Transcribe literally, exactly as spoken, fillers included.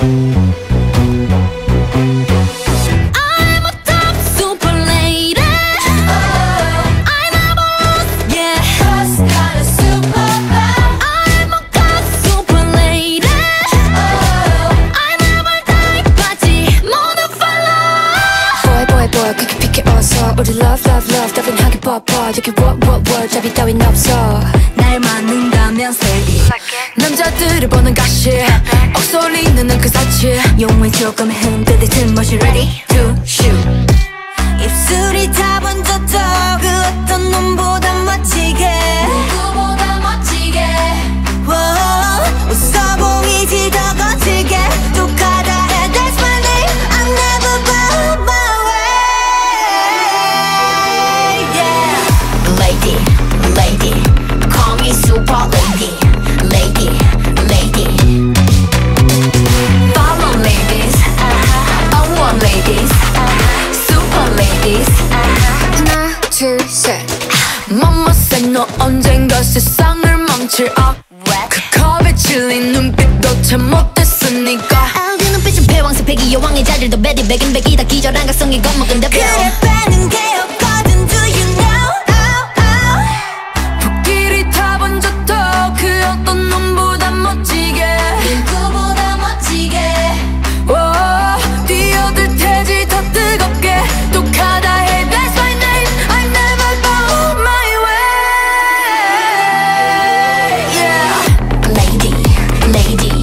I'm a top super lady. I never lose, yeah. 'Cause got a superpower. I'm a god super lady. I never die, 바지 모두 follow. Boy boy boy 크게 피게 어서 우리 love love love 따분하게 뻗어 여기 what what what 잡이 따윈 없어 날 맞는다면 say it. 남자들을 보는 가시 억소리는 그 사치 용을 조금 흔들릴 틈없이 ready to shoot. 입술이 다 번졌어 그 어떤 놈보다 멋지게 누구보다 멋지게 Whoa, 웃어 보이지 더 거칠게 똑하다 해 that's my name I never bow my way yeah. Lady, lady call me super lady Lady, lady Follow ladies uh-huh. I want ladies uh-huh. Super ladies uh-huh. 하나 둘셋 Mama said 너 언젠가 세상을 멈출 up 그 컵에 질린 눈빛도 참 못했으니까 아그 눈빛은 패왕색 패기 여왕의 자질도 베리 백인 백이다 기절한 각성이 겁먹은 대표 그래 빼는 게 없거든 do you know oh, oh. 북길이 다 번졌어 그 어떤 놈보다 멋지게 누구보다 멋지게 oh, 뛰어들 테지 더 뜨겁게 똑하다 해 that's my name I never bow my way yeah. Lady, lady